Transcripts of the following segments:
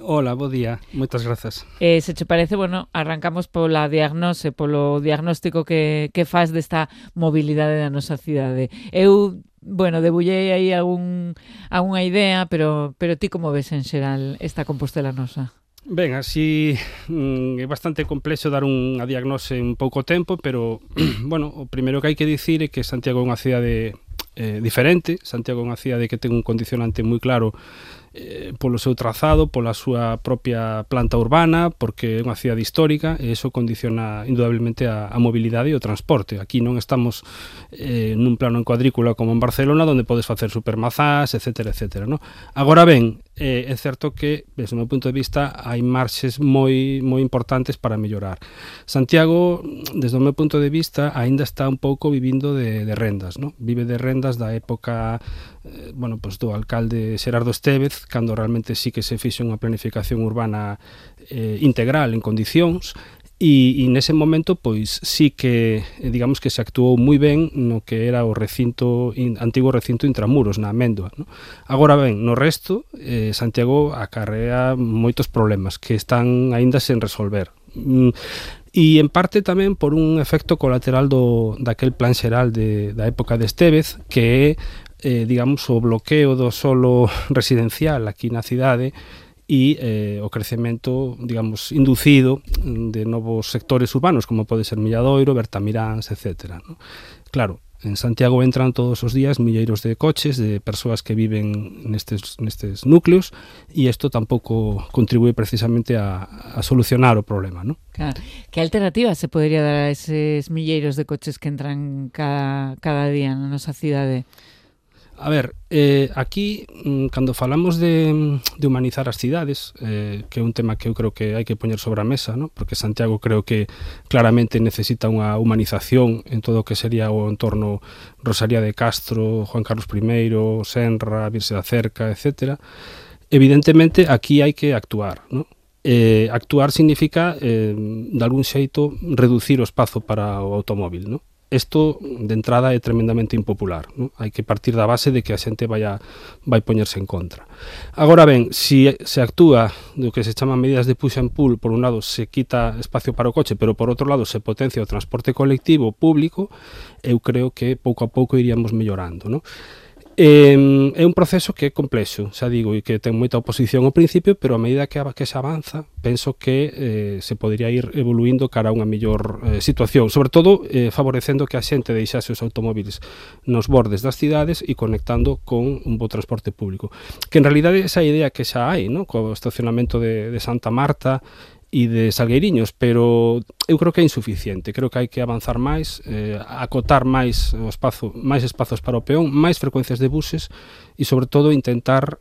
Hola, bo día. Moitas grazas. Se che parece, bueno, arrancamos polo diagnóstico que faz desta mobilidade da nosa cidade. Eu, bueno, debullei aí algunha idea, pero ti como ves en xeral esta Compostela nosa? Ben, así é bastante complexo dar unha diagnose en pouco tempo, pero, bueno, o primeiro que hai que dicir é que Santiago é unha cidade diferente. Santiago é unha cidade que ten un condicionante moi claro polo seu trazado, pola súa propia planta urbana, porque é unha cidade histórica e iso condiciona indudablemente a mobilidade e o transporte. Aquí non estamos nun plano en cuadrícula como en Barcelona, onde podes facer supermazás, etcétera, etcétera, ¿no? Agora ben, é certo que, desde o meu punto de vista, hai marxes moi importantes para mellorar. Santiago, desde o meu punto de vista, aínda está un pouco vivindo de rendas, ¿no? Vive de rendas da época do alcalde Xerardo Estévez, cando realmente sí que se fixo unha planificación urbana integral en condicións, e nese momento pois sí que digamos que se actuou moi ben no que era o antigo recinto intramuros na Améndoa, ¿no? Agora ben, no resto Santiago acarrea moitos problemas que están aínda sen resolver, e en parte tamén por un efecto colateral daquel plan xeral da época de Estévez, que é digamos o bloqueo do solo residencial aquí na cidade e o crecemento, digamos, inducido de novos sectores urbanos, como pode ser Milladoiro, Bertamiráns, etc., ¿no? Claro, en Santiago entran todos os días milleiros de coches, de persoas que viven nestes núcleos, e isto tampouco contribúe precisamente a solucionar o problema, ¿no? Claro. Que alternativa se podería dar a eses milleiros de coches que entran cada día na nosa cidade? A ver, aquí, cando falamos de humanizar as cidades, que é un tema que eu creo que hai que poñer sobre a mesa, ¿no? Porque Santiago creo que claramente necesita unha humanización en todo o que sería o entorno Rosalía de Castro, Juan Carlos I, Senra, Virxe da Cerca, etc. Evidentemente, aquí hai que actuar, ¿no? Actuar significa, de algún xeito, reducir o espazo para o automóvil, ¿no? Isto, de entrada, é tremendamente impopular, ¿no? Hai que partir da base de que a xente vai poñerse en contra. Agora ben, se actúa do que se chama medidas de push and pull, por un lado se quita espacio para o coche, pero por outro lado se potencia o transporte colectivo público, eu creo que pouco a pouco iríamos mellorando, ¿no? É un proceso que é complexo, xa digo, e que ten moita oposición ao principio, pero a medida que se avanza, penso que se podría ir evoluindo cara a unha mellor situación, sobre todo favorecendo que a xente deixase os automóviles nos bordes das cidades e conectando con un bo transporte público. Que en realidade esa idea que xa hai, ¿no? Co estacionamento de Santa Marta e de Salgueiriños, pero eu creo que é insuficiente. Creo que hai que avanzar máis, acotar máis o espazo, máis espazos para o peón, máis frecuencias de buses e, sobre todo, intentar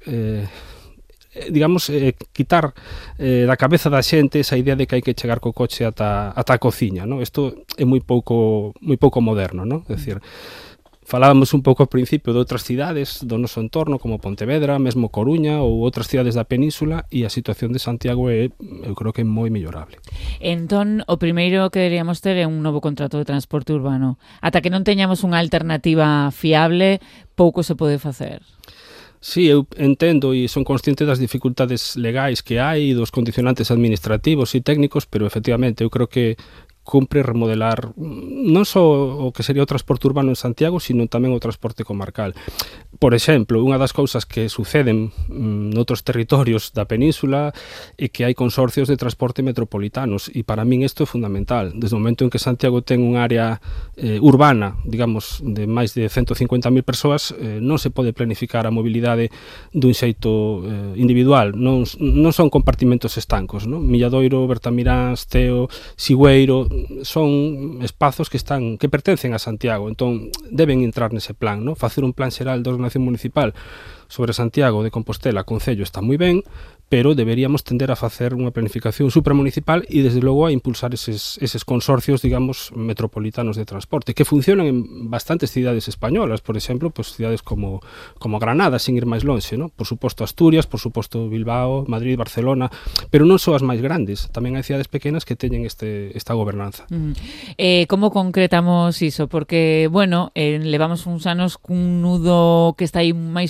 quitar da cabeza da xente esa idea de que hai que chegar co coche ata a cociña, ¿no? Isto é moi pouco moderno, ¿no? É dicir, falábamos un pouco ao principio de outras cidades do noso entorno, como Pontevedra, mesmo Coruña ou outras cidades da península, e a situación de Santiago eu creo que é moi mellorable. Entón, o primeiro que deberíamos ter é un novo contrato de transporte urbano. Ata que non teñamos unha alternativa fiable, pouco se pode facer. Sí, eu entendo e son consciente das dificultades legais que hai e dos condicionantes administrativos e técnicos, pero efectivamente eu creo que cumpre remodelar non só o que sería o transporte urbano en Santiago, sino tamén o transporte comarcal. Por exemplo, unha das cousas que suceden noutros territorios da península é que hai consorcios de transporte metropolitanos, e para min isto é fundamental. Desde o momento en que Santiago ten un área urbana, digamos, de máis de 150.000 persoas, non se pode planificar a mobilidade dun xeito individual. Non son compartimentos estancos, ¿no? Milladoiro, Bertamiráns, Teo, Sigüeiro, son espazos que pertencen a Santiago, entón deben entrar nese plan, ¿no? Facer un plan xeral de ordenación municipal sobre Santiago de Compostela, Concello, está moi ben, pero deberíamos tender a facer unha planificación supramunicipal e, desde logo, a impulsar eses consorcios, digamos, metropolitanos de transporte, que funcionan en bastantes cidades españolas, por exemplo, pues, cidades como Granada, sin ir máis lonxe, ¿no? Por suposto Asturias, por suposto Bilbao, Madrid, Barcelona, pero non só as máis grandes, tamén hai cidades pequenas que teñen esta gobernanza. Como concretamos iso? Porque, bueno, levamos uns anos cun nudo que está aí máis ou menos ubicado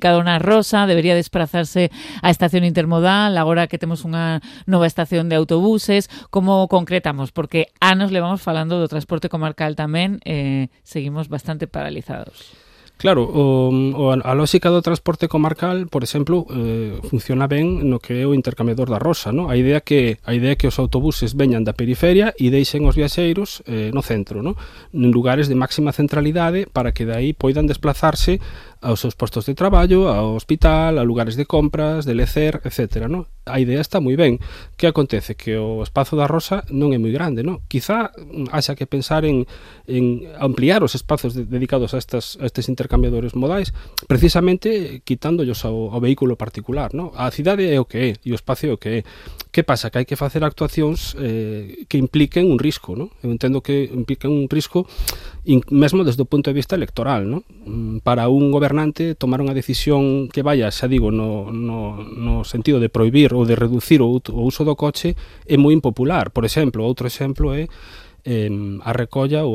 ubicado na Rosa, debería desplazarse á estación intermodal, agora que temos unha nova estación de autobuses. Como concretamos? Porque anos levamos falando do transporte comarcal tamén, seguimos bastante paralizados. Claro, a lógica do transporte comarcal, por exemplo, funciona ben no que é o intercambiador da Rosa, no? A idea que os autobuses veñan da periferia e deixen os viaxeiros no centro, no? En lugares de máxima centralidade para que dai poidan desplazarse aos seus postos de traballo, ao hospital, a lugares de compras, de lecer, etc. No? A idea está moi ben. Que acontece? Que o espazo da Rosa non é moi grande, no? Quizá haxa que pensar en ampliar os espazos dedicados a estes intercambiadores modais, precisamente quitándolos ao vehículo particular, no? A cidade é o que é, e o espacio é o que é. Que pasa? Que hai que facer actuacións que impliquen un risco, no? Eu entendo que impliquen un risco mesmo desde o punto de vista electoral, no? Para un gobernante tomar unha decisión que vaya, xa digo, no sentido de prohibir ou de reducir o uso do coche é moi impopular. Por exemplo, outro exemplo é a recolla ou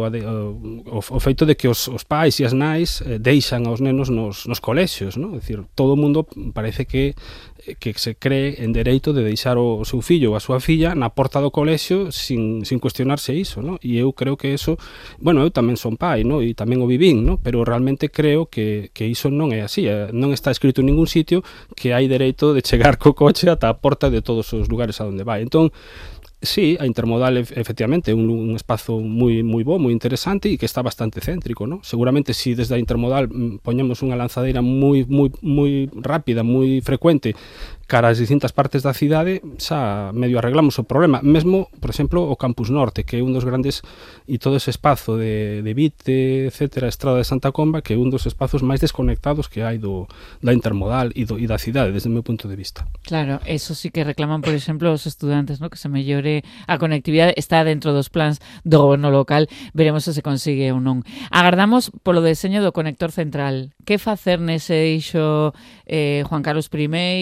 o feito de que os pais e as nais deixan aos nenos nos colexios, no? É dicir, todo o mundo parece que se cree en dereito de deixar o seu fillo ou a súa filla na porta do colexio sin cuestionarse iso, no? E eu creo que eso, bueno, eu tamén son pai, no? E tamén o vivín, no? Pero realmente creo que iso non é así, non está escrito en ningún sitio que hai dereito de chegar co coche ata a porta de todos os lugares a onde vai. Entón, sí, a intermodal efectivamente é un espazo moi bo, moi interesante e que está bastante céntrico, ¿no? Seguramente si desde a intermodal poñemos unha lanzadeira moi rápida, moi frecuente cara ás distintas partes da cidade, xa medio arreglamos o problema. Mesmo, por exemplo, o Campus Norte, que é un dos grandes, e todo ese espazo de Vite, etcétera, Estrada de Santa Comba, que é un dos espazos máis desconectados que hai da intermodal e da cidade, desde o meu punto de vista. Claro, eso sí que reclaman, por exemplo, os estudantes, ¿no? Que se mellore a conectividade, está dentro dos plans do goberno local, veremos se consigue ou non. Agardamos polo deseño do conector central. Que facer nese eixo Juan Carlos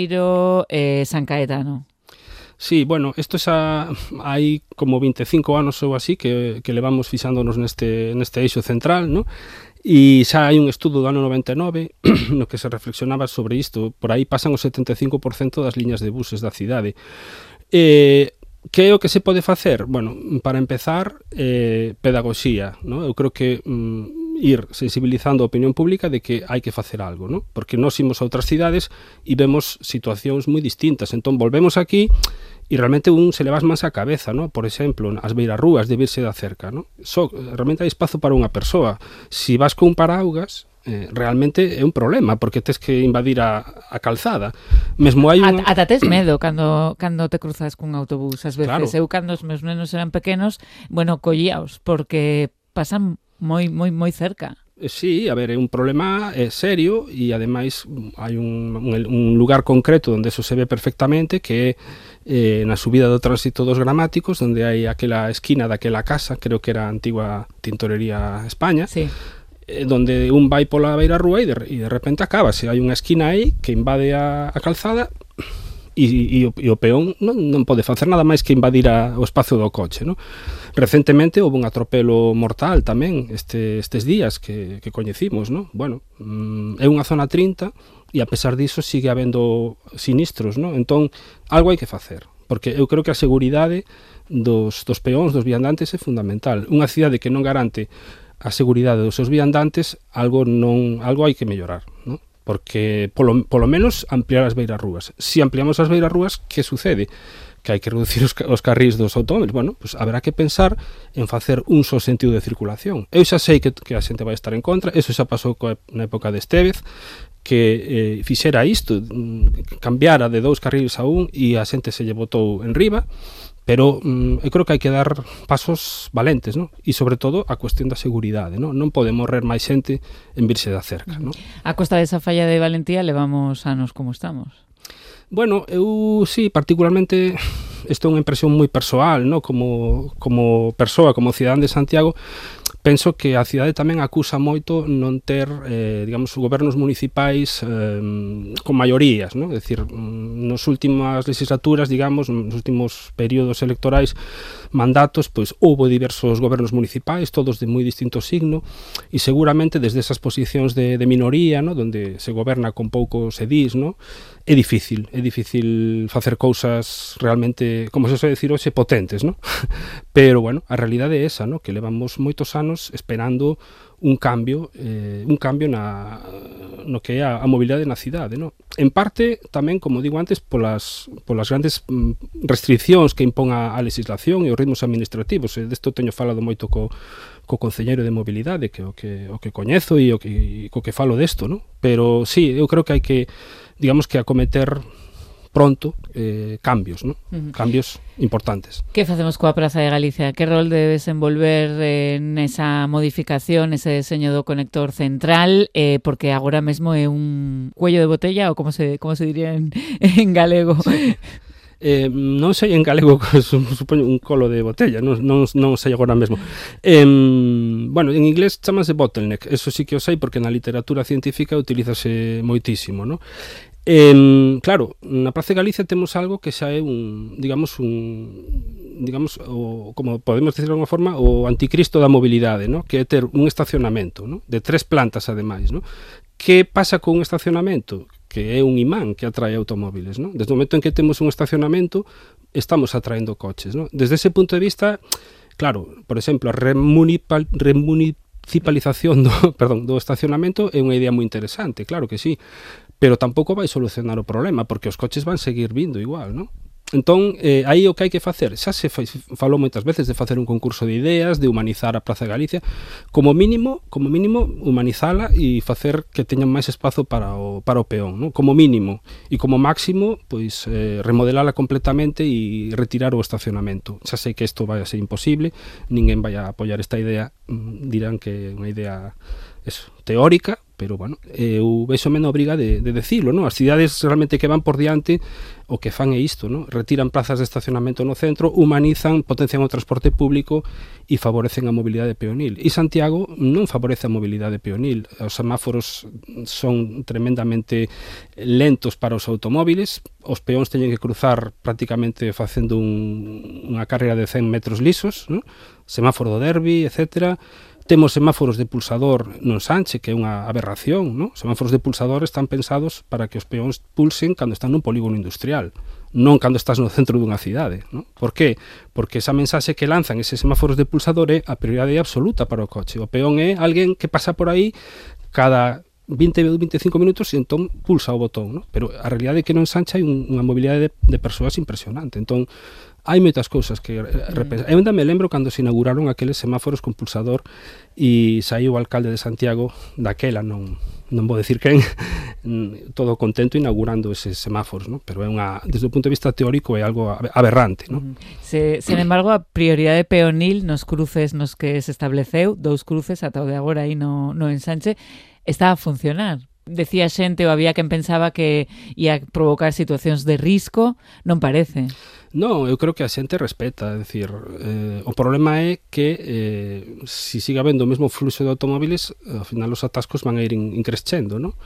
I, San Caetano? Sí, bueno, isto xa hai como 25 anos ou así que levamos fixándonos neste eixo central, ¿no? E xa hai un estudo do ano 99 no que se reflexionaba sobre isto. Por aí pasan o 75% das liñas de buses da cidade. Que é o que se pode facer? Bueno, para empezar, pedagogía, ¿no? Eu creo que ir sensibilizando a opinión pública de que hai que facer algo, ¿no? Porque nós imos a outras cidades e vemos situacións moi distintas. Entón, volvemos aquí e realmente se le vas máis a cabeza, ¿no? Por exemplo, as beirarrúas de virse da cerca, ¿no? Realmente hai espazo para unha persoa. Si vas con paraugas, realmente é un problema, porque tes que invadir a calzada. Mesmo hai unha... Ata tes medo cando te cruzas cun autobús, ás veces. Claro. Eu, cando os meus nenos eran pequenos, bueno, collíaos, porque pasan moi cerca. Sí, a ver, é un problema serio e ademais hai un lugar concreto onde eso se ve perfectamente, que é na subida do tránsito dos Gramáticos, onde hai aquela esquina daquela casa, creo que era a antigua Tintorería España, sí, donde un vai pola beirarrúa e de repente acaba, se hai unha esquina aí que invade a calzada e o peón non pode facer nada máis que invadir o espacio do coche, ¿no? Recentemente houve un atropelo mortal tamén estes días que coñecimos, ¿no? Bueno, é unha zona 30 e a pesar diso sigue habendo sinistros, ¿no? Entón, algo hai que facer, porque eu creo que a seguridade dos peóns, dos viandantes é fundamental. Unha cidade que non garante a seguridade dos seus viandantes, algo hai que mellorar, ¿no? Porque polo menos ampliar as beirarrúas. Se ampliamos as beirarrúas, que sucede? Que hai que reducir os carrís dos automóbiles. Bueno, pues haberá que pensar en facer un só sentido de circulación. Eu xa sei que a xente vai estar en contra, eso xa pasou na época de Estévez, que fixera isto, cambiara de 2 carriles a 1 e a xente se lle botou en riba, pero eu creo que hai que dar pasos valentes, ¿no? E sobre todo a cuestión da seguridade, ¿no? Non pode morrer máis xente en virse da cerca, ¿no? A costa desa falla de valentía levamos anos como estamos. Bueno, eu sí, particularmente, isto é unha impresión moi persoal, ¿no? Como persoa, como cidadán de Santiago, penso que a cidade tamén acusa moito non ter, digamos, gobernos municipais con maiorías, non? É dicir, nas últimas legislaturas, digamos, nos últimos períodos electorais, mandatos, pois houve diversos gobernos municipais, todos de moi distinto signo, e seguramente desde esas posicións de minoría, non? Donde se goberna con poucos edís, non? É difícil facer cousas realmente, como se suele decir hoxe, potentes, non? Pero, bueno, a realidade é esa, non? Que levamos moitos anos esperando un cambio no que é a mobilidade na cidade, non? En parte, tamén, como digo antes, polas grandes restriccións que impón a legislación e os ritmos administrativos. Desto teño falado moito co concelleiro de mobilidade, que o que coñezo e o que falo desto, non? Pero, sí, eu creo que hai que, digamos, que acometer pronto cambios, ¿no? Cambios importantes. Que facemos coa Praza de Galicia? Que rol debe desenvolver nesa modificación, ese deseño do conector central, porque agora mesmo é un cuello de botella, ou como se diría en galego? Sí. Non sei en galego, supoño un colo de botella, non sei agora mesmo. Bueno, en inglés chamase bottleneck, eso sí que o sei porque na literatura científica utilízase moitísimo, ¿no? Claro, na Praza de Galicia temos algo que xa é como podemos decir de alguma forma, o anticristo da mobilidade, ¿no? Que é ter un estacionamento, ¿no? De 3 plantas ademais, ¿no? Que pasa con un estacionamento? Que é un imán que atrae automóviles, ¿no? Desde o momento en que temos un estacionamento, estamos atraendo coches, ¿no? Desde ese punto de vista, claro, por exemplo, a remunicipalización do estacionamento é unha idea moi interesante, claro que sí, pero tampouco vai solucionar o problema, porque os coches van seguir vindo igual, ¿no? Entón, aí o que hai que facer, xa se falou moitas veces de facer un concurso de ideas, de humanizar a Praza de Galicia, como mínimo humanizala e facer que teñan máis espazo para o peón, ¿no? Como mínimo, e como máximo, pois remodelala completamente e retirar o estacionamento. Xa sei que isto vai a ser imposible, ninguén vai a apoiar esta idea, dirán que é unha idea teórica, pero, bueno, eu vexome na obriga de decilo, non? As cidades realmente que van por diante o que fan é isto, non? Retiran plazas de estacionamento no centro, humanizan, potencian o transporte público e favorecen a mobilidade peonil. E Santiago non favorece a mobilidade peonil. Os semáforos son tremendamente lentos para os automóviles, os peóns teñen que cruzar prácticamente facendo unha carreira de 100 metros lisos, non? Semáforo do Derbi, etcétera. Temos semáforos de pulsador no ensanche, que é unha aberración, non? Semáforos de pulsador están pensados para que os peóns pulsen cando están nun polígono industrial, non cando estás no centro dunha cidade, non? Por qué? Porque esa mensaxe que lanzan eses semáforos de pulsador é a prioridade absoluta para o coche. O peón é alguén que pasa por aí cada 20 ou 25 minutos e entón pulsa o botón, non? Pero a realidade é que no ensanche hai unha mobilidade de persoas impresionante. Entón, hai moitas cousas que repensar. Eu ainda me lembro cando se inauguraron aqueles semáforos con pulsador e saiu o alcalde de Santiago daquela, non vou decir quen, todo contento inaugurando eses semáforos, non? Pero é desde o punto de vista teórico é algo aberrante, non? Sin embargo, a prioridade peonil nos cruces nos que se estableceu, 2 cruces ata o de agora aí no ensanche, está a funcionar. Decía xente ou había quen pensaba que ia provocar situacións de risco, non parece. Non, eu creo que a xente respeta, é dicir, o problema é que se siga habendo o mesmo fluxo de automóviles, ao final os atascos van a ir increscendo, non?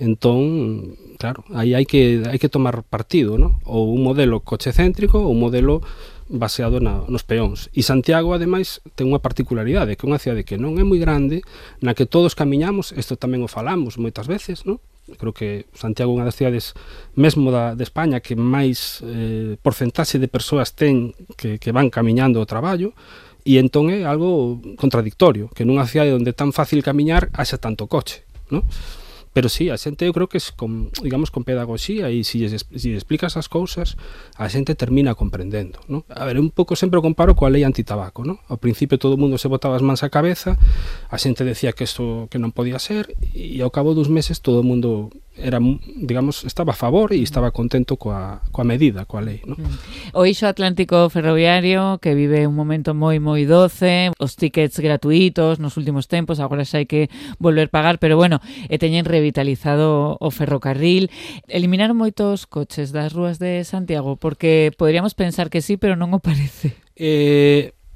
Entón, claro, aí hai que tomar partido, non? Ou un modelo cochecéntrico ou un modelo baseado nos peóns. E Santiago, ademais, ten unha particularidade, que é unha cidade que non é moi grande, na que todos camiñamos, isto tamén o falamos moitas veces, non? Creo que Santiago é unha das cidades mesmo de España que máis porcentaxe de persoas ten que van camiñando ao traballo, e entón é algo contradictorio, que nunha cidade onde é tan fácil camiñar haxa tanto coche, non? Pero sí, a xente eu creo que con pedagogía e se explicas as cousas, a xente termina comprendendo, non? A ver, un pouco sempre o comparo coa lei antitabaco, non? Ao principio todo o mundo se botaba as mans á cabeza, a xente decía que isto que non podía ser, e ao cabo dos meses todo o mundo estaba a favor e estaba contento coa medida, coa lei, non? O eixo atlántico ferroviario que vive un momento moi doce, os tickets gratuitos nos últimos tempos, agora xa hai que volver pagar, pero bueno, teñen revitalizado o ferrocarril. Eliminaron moitos coches das rúas de Santiago, porque poderíamos pensar que sí, pero non o parece.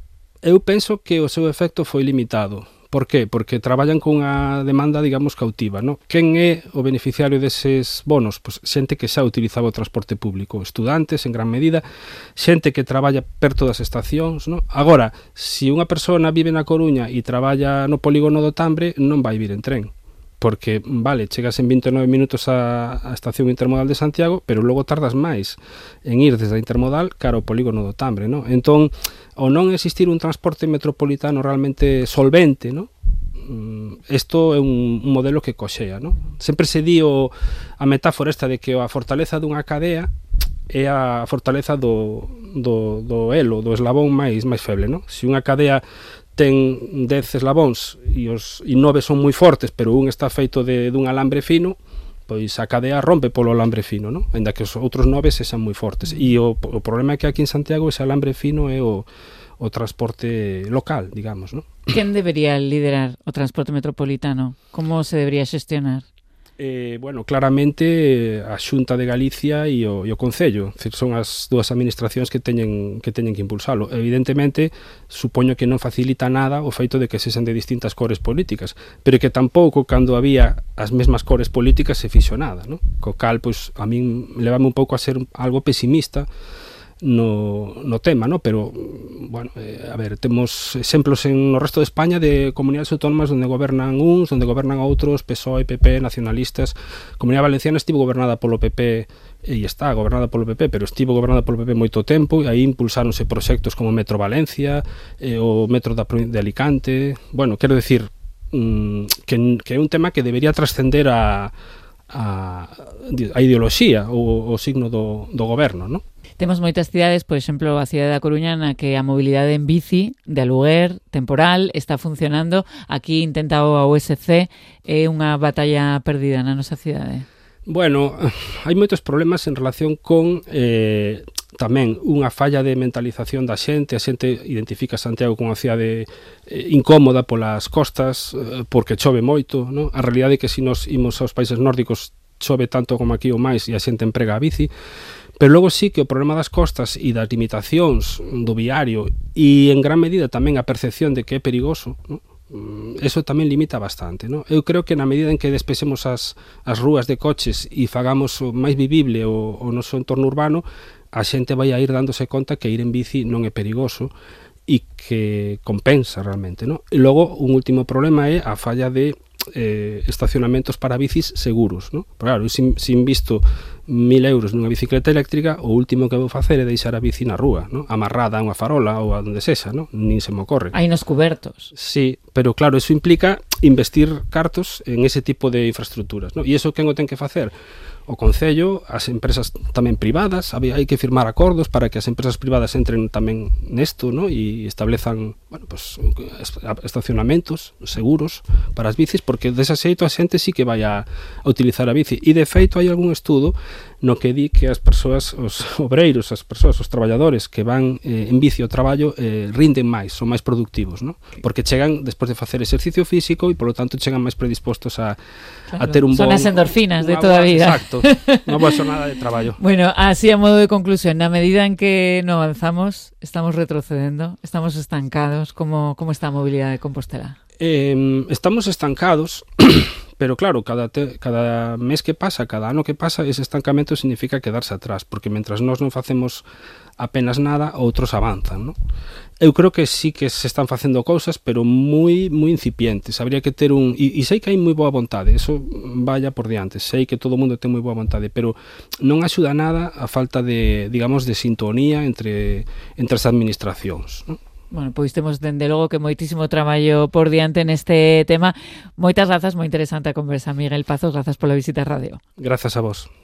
Eu penso que o seu efecto foi limitado. Por qué? Porque traballan cunha demanda, digamos, cautiva, non? Quen é o beneficiario deses bonos? Pois xente que xa utilizaba o transporte público, estudantes, en gran medida, xente que traballa perto das estacións, non? Agora, se unha persona vive na Coruña e traballa no polígono do Tambre, non vai vir en tren. Porque, vale, chegas en 29 minutos á estación intermodal de Santiago, pero logo tardas máis en ir desde a intermodal cara ao polígono do Tambre, non? Entón, ao non existir un transporte metropolitano realmente solvente, non? Isto é un modelo que coxea, non? Sempre se di a metáfora esta de que a fortaleza dunha cadea é a fortaleza do elo, do eslabón máis feble, non? Se unha cadea ten 10 eslabóns e 9 son moi fortes, pero un está feito dun alambre fino, pois a cadea rompe polo alambre fino, non? Ainda que os outros 9 sexan moi fortes. E o problema é que aquí en Santiago ese alambre fino é o transporte local, digamos, non? Quen debería liderar o transporte metropolitano? Como se debería xestionar? Bueno, claramente a Xunta de Galicia e o Concello, son as dúas administracións que teñen que impulsalo. Evidentemente, supoño que non facilita nada o feito de que sexan de distintas cores políticas, pero que tampouco cando había as mesmas cores políticas se fixo nada, non? Co cal, pois, a min levame un pouco a ser algo pesimista no tema, ¿no? Pero, bueno, a ver, temos exemplos no resto de España de comunidades autónomas onde gobernan uns, onde gobernan outros, PSOE, PP, nacionalistas. A Comunidade Valenciana estivo gobernada polo PP e está gobernada polo PP, pero estivo gobernada polo PP moito tempo, e aí impulsáronse proxectos como Metro Valencia, o Metro de Alicante. Bueno, quero decir que é un tema que debería trascender a ideoloxía, o signo do goberno, non? Temos moitas cidades, por exemplo, a cidade da Coruña, na que a mobilidade en bici, de aluguer, temporal, está funcionando. Aquí intenta a USC, é unha batalla perdida na nosa cidade. Bueno, hai moitos problemas en relación con tamén unha falla de mentalización da xente. A xente identifica Santiago como unha cidade incómoda polas costas, porque chove moito, non? A realidade é que se nos imos aos países nórdicos chove tanto como aquí ou máis e a xente emprega a bici. Pero logo sí que o problema das costas e das limitacións do viario e en gran medida tamén a percepción de que é perigoso, non? Eso tamén limita bastante, non? Eu creo que na medida en que despexemos as rúas de coches e fagamos máis vivible o noso entorno urbano, a xente vai a ir dándose conta que ir en bici non é perigoso e que compensa realmente, non? E logo un último problema é a falla de estacionamentos para bicis seguros, non? Pero claro, se invisto 1.000 euros nunha bicicleta eléctrica, o último que vou facer é deixar a bici na rúa, non? Amarrada a unha farola ou a donde sexa, non? Nin se me ocorre. Hai nos cubertos. Sí, pero claro, eso implica investir cartos en ese tipo de infraestructuras, non? E iso quen o ten que facer? O Concello, as empresas tamén privadas, hai que firmar acordos para que as empresas privadas entren tamén nesto, ¿no? E establezan, bueno, pues, estacionamentos seguros para as bicis, porque desa xeito a xente sí que vai a utilizar a bici. E de feito hai algún estudo no que di que as persoas, os obreiros, as persoas, os traballadores que van en bici ao traballo rinden máis, son máis productivos, ¿no? Porque chegan despois de facer exercicio físico e, polo tanto, chegan máis predispostos a ter un bon... Son as endorfinas de toda a vida. Exacto, unha boa xornada de traballo. Bueno, así a modo de conclusión, na medida en que non avanzamos, estamos retrocedendo, estamos estancados. Como está a mobilidade de Compostela? Estamos estancados, pero claro, cada mes que pasa, cada ano que pasa, ese estancamento significa quedarse atrás, porque mentras nós non facemos apenas nada, outros avanzan, ¿no? Eu creo que sí que se están facendo cousas, pero moi incipientes. Habría que ter e sei que hai moi boa vontade, eso vaya por diante, sei que todo o mundo ten moi boa vontade, pero non axuda nada a falta de, digamos, de sintonía entre as administracións, ¿no? Bueno, pois temos dende logo que moitísimo traballo por diante neste tema. Moitas grazas, moi interesante a conversa, Miguel Pazos, grazas pola visita á radio. Grazas a vos.